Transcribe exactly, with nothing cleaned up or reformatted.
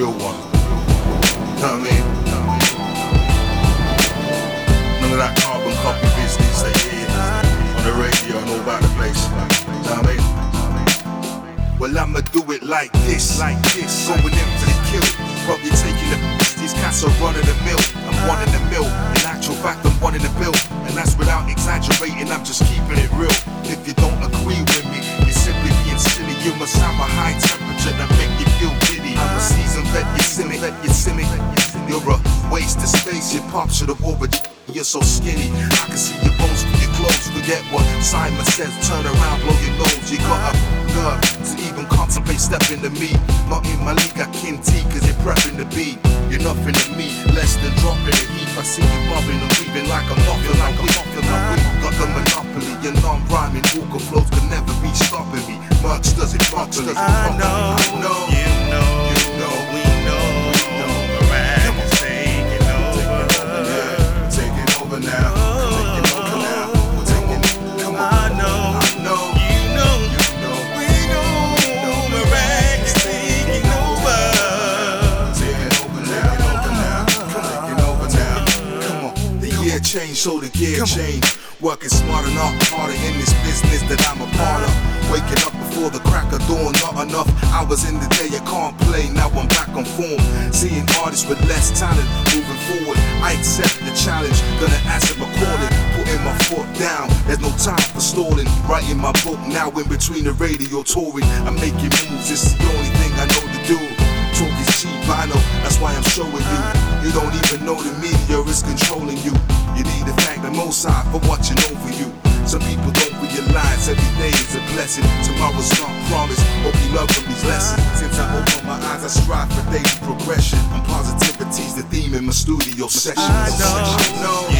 real one. Know what I mean? None of that carbon copy business they hear on the radio and all about the place. Know what I mean? Well, I'ma do it like this, like this. Going in for the kill, probably taking the piss. These cats are running the mill, I'm one in the mill. In actual fact, I'm one in the bill, and that's without exaggerating. I'm just keeping it real. If you don't agree with me, it's simply being silly. You must have a high temperature that make you feel giddy. I'm a seasoned vet, you see me, you see me. You're a waste of space. Your pop should have over. You're so skinny, I can see your bones through your clothes. Forget what Simon says, turn around, blow your nose. You got a nerve to even contemplate stepping to me. Not in my league, I kin T, cause you're prepping to be. You're nothing to me, less than dropping a heap. I see you bobbing and weaving like a muffin, like a muffin, like we got the monopoly. Your non-rhyming walker flows could never be stopping me. Much does it properly. I know, I know, you know, you know, we know. Morag is taking over. Taking over now. Taking over now. We're taking it. Come on. I know, I know. you know, You know. we know. Morag is taking over. Taking over now. Taking over now. Taking over now. Come on. The year changed, so the gear changed. Working smart enough, harder in this business that I'm a part of. Waking up before the crack of dawn, not enough hours in the day I can't play. Now I'm back on form, seeing artists with less talent moving forward. I accept the challenge, gonna answer my calling, putting my foot down. There's no time for stalling. Writing my book now in between the radio touring. I'm making moves, this is the only thing I know to do. Talk is cheap, I know, that's why I'm showing you. You don't even know the media is controlling you. You need to thank the Most High for watching over you. Some people don't realize every day is a blessing. Tomorrow's not promised. Hope you love from these lessons. Since I open my eyes, I strive for daily progression. And positivity's the theme in my studio sessions. I know, I know.